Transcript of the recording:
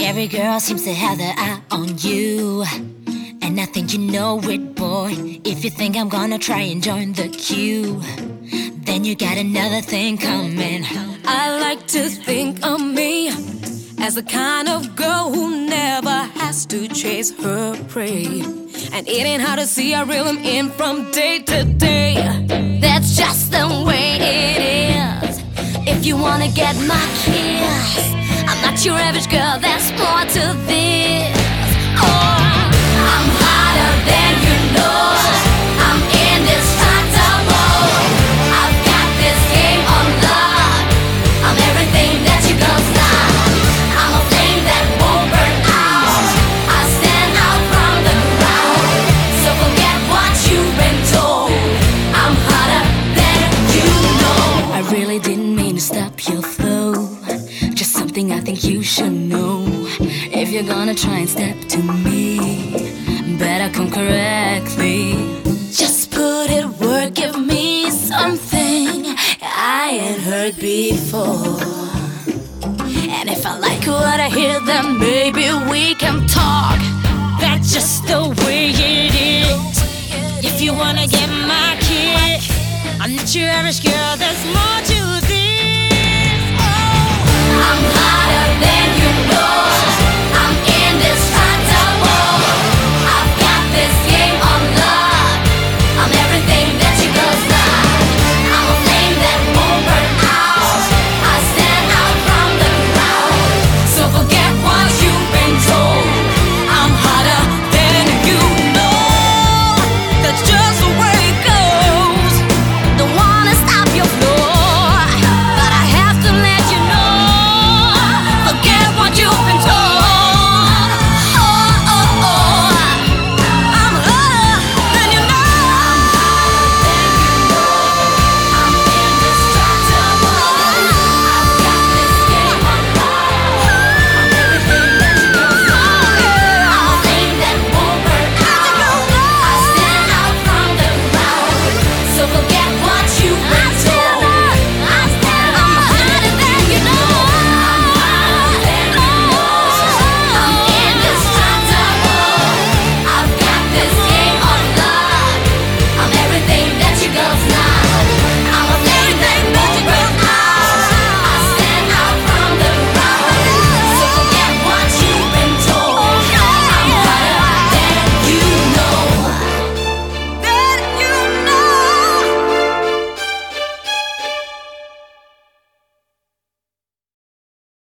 Every girl seems to have their eye on you, and I think you know it, boy. If you think I'm gonna try and join the queue, then you got another thing coming. I like to think of me as the kind of girl who never has to chase her prey, and it ain't hard to see I reel him in from day to day. That's just the way it is. If you wanna get my kiss, I'm not your average girl, there's more to this. Oh, I'm hotter than you know. I'm indestructible. I've got this game on lock. I'm everything that you girls like. I'm a flame that won't burn out. I stand out from the crowd. So forget what you've been told. I'm hotter than you know. I really didn't mean to stop your flow, just something I think you should know. If you're gonna try and step to me, better come correctly. Just put it work, give me something I ain't heard before. And if I like what I hear, then maybe we can talk. That's just the way it is. If you wanna get my kiss, I'm not your average girl, there's more to